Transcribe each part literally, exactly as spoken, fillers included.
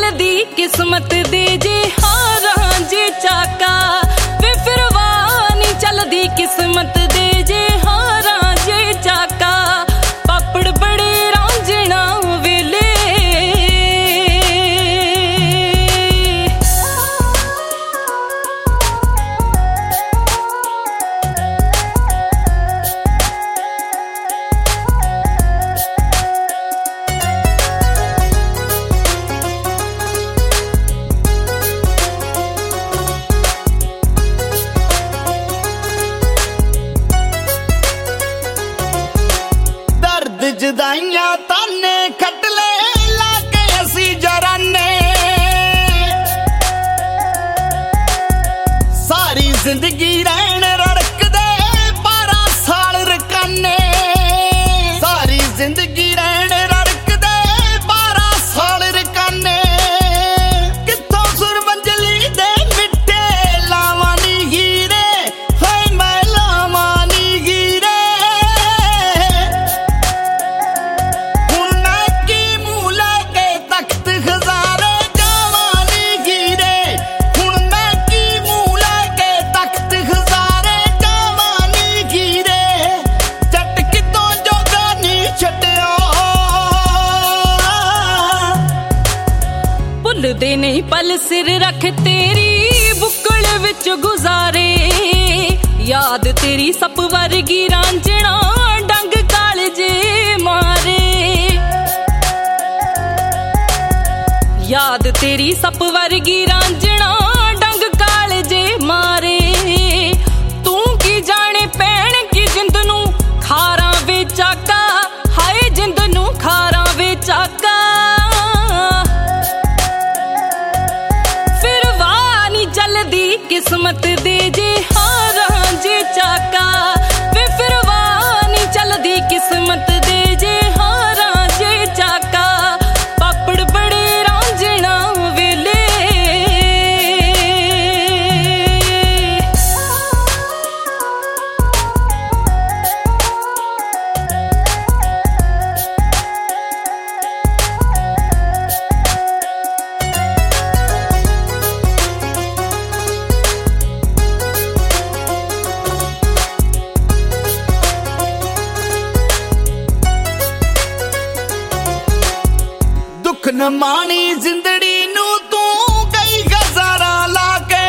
चलदी किस्मत दे जे हारां जे चाका वे फिर वाह नी चलदी किस्मत दे जे हारां जे चाका पापड़ बड़े रांझना वेले जुदाइयां ताने खट ले लाके असी जराने सारी जिंदगी रहन रड़क दे बारह साल रकाने सारी जिंदगी रहन रड़क दे बारह साल रकाने कित्थों सुर मंजली दे मिट्टे लावानी हीरे हाय मैं लावानी हीरे दे नहीं पल सिर रख तेरी बुक्कड़ विच गुजारे याद तेरी सप वर्गी रांझना डंग कालजे मारे याद तेरी सप वर्गी रांझना डंग कालजे मारे तू की जाने पैण की जिंद नू खारां वे चाका हाय जिंद नू खारां वे चाका किस्मत दे जे हारां जे चाका वे फिर वाह नी चलदी किस्मत दे जे हारां जे चाका पापड़ बड़े रांझना वेले न मानी जिंदड़ी नू तू कई गजारा लाके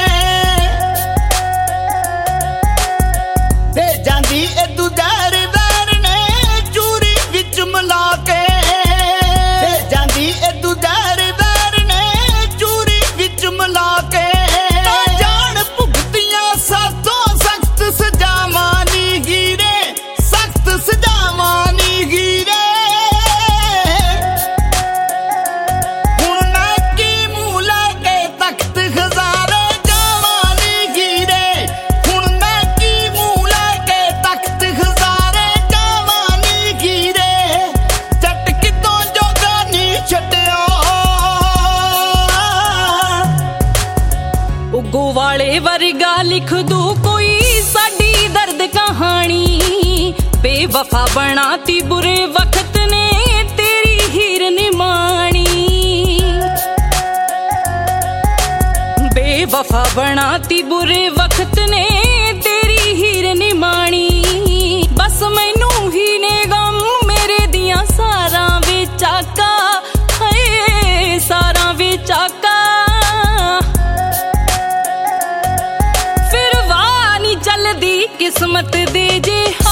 दे जांदी ए दुदार वैर ने चूरी विच मिला के दे जांदी ए दुदार वैर ने चूरी विच मिला के ना जान भुगतियां साथों सख्त सजावां नी हीरे सख्त सजावां नी हीरे वाले वर्गा लिख दू कोई साडी दर्द कहानी बेवफा बनाती बुरे वक्त ने तेरी हीर निमानी बेवफा बनाती बुरे वक्त ने तेरी हीर निमानी बस मैनू ही ने गम मेरे दियां सारां वे चाका हाय सारां वे चाका किस्मत दे जे